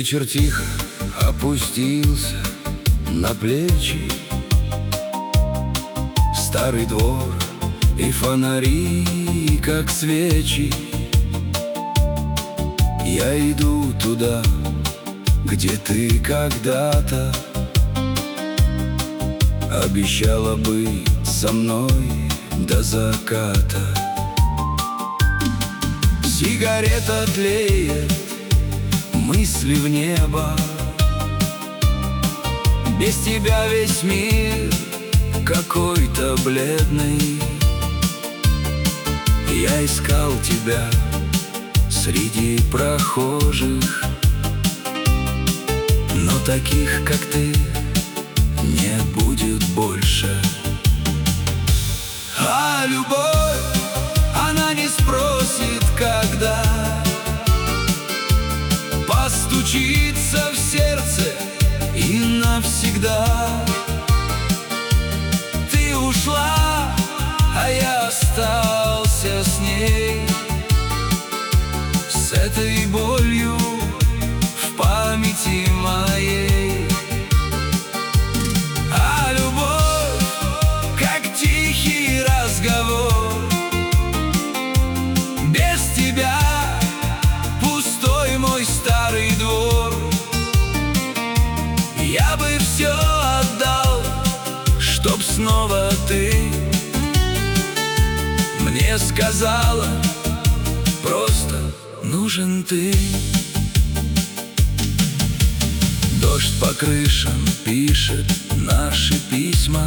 Вечер тихо опустился на плечи, старый двор и фонари, как свечи. Я иду туда, где ты когда-то обещала быть со мной до заката. Сигарета тлеет, мысли в небо. Без тебя весь мир какой-то бледный. Я искал тебя среди прохожих, но таких, как ты, не будет больше. А любовь, она не спросит, когда постучится в сердце и навсегда. Ты ушла, а я остался с ней, с этой болью в памяти моей. А любовь, как тихий разговор, без тебя пустой мой старый двор. Я бы все отдал, чтоб снова ты мне сказала: просто нужен ты. Дождь по крышам пишет наши письма,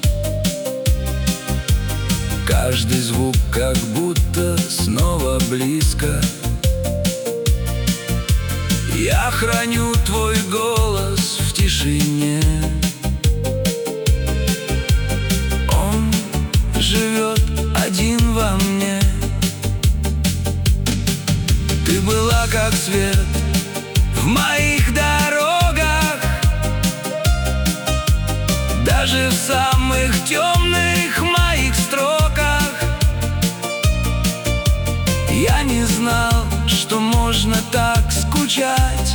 каждый звук как будто снова близко. Я храню твой голос в тишине, он живет один во мне. Ты была как свет в моих дорогах, даже в самых темных моих строках. Я не знал, что можно так скучать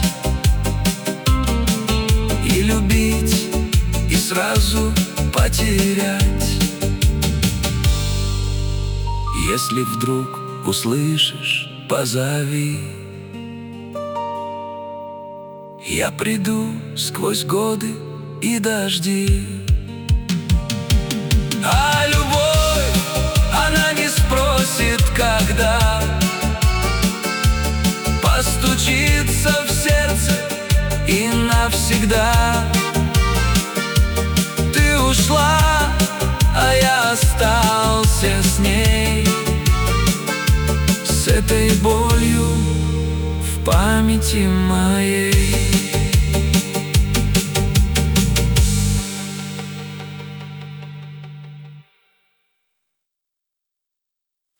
и любить, и сразу потерять. Если вдруг услышишь, позови, я приду сквозь годы и дожди. А любовь, она не спросит, когда постучится в сердце и навсегда. Ты ушла, а я остался с ней, с этой болью в памяти моей.